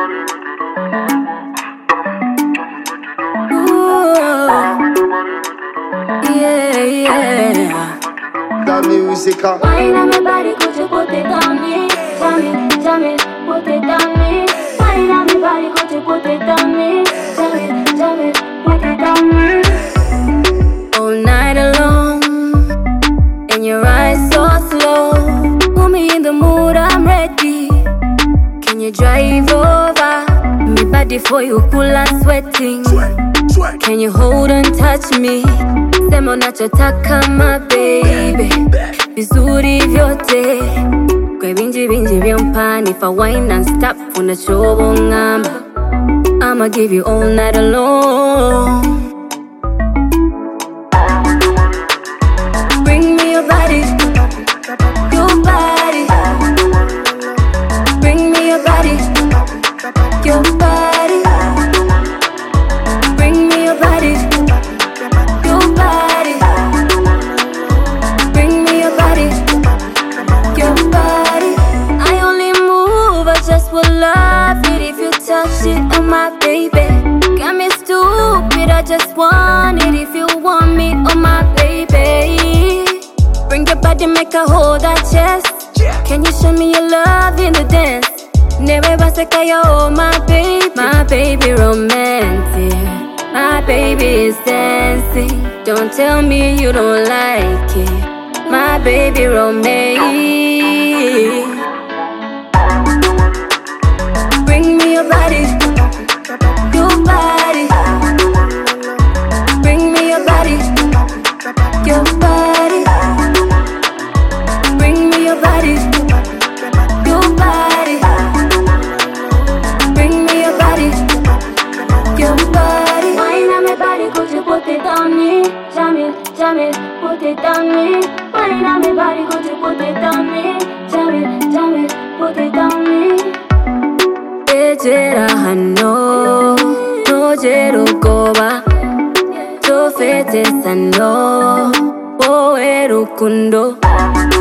Yeah, yeah. The music. Wine on my body, could you put it on me? Jam it, put it on me. Wine on my body, could you put it on me? Jam it, put it on me. All night alone, and your eyes so slow. Put me in the mood, I'm ready. Can you drive over? Me body for you, cool and sweating. Can you hold and touch me? Sema unachotaka my baby, vizuri vyote kwe binji vya mpani. If I wine and stop unachobo ngamba, I'ma give you all night alone. Bring me your body, your body. Bring me your body, your body. Bring me your body, your body. Bring me your body, your body. I only move, I just would love it if you touch it, oh my baby. Got me stupid, I just want it if you want me, oh my baby. Bring your body, make her hold that chest. Can you show me your love in the dance? Never baseka yo, oh my baby romantic. My baby is dancing. Don't tell me you don't like it. My baby romantic. Bring me your body, your body. Bring me your body, your body. Bring me your body, your body. Bring me your body, your body. Wine on my body, could you put it on me? Jam it, put it on me. Wine on my body, could you put it on me? Jam it, put it on me. Ejera hano, no jero goba. To fete sano, o erukundo.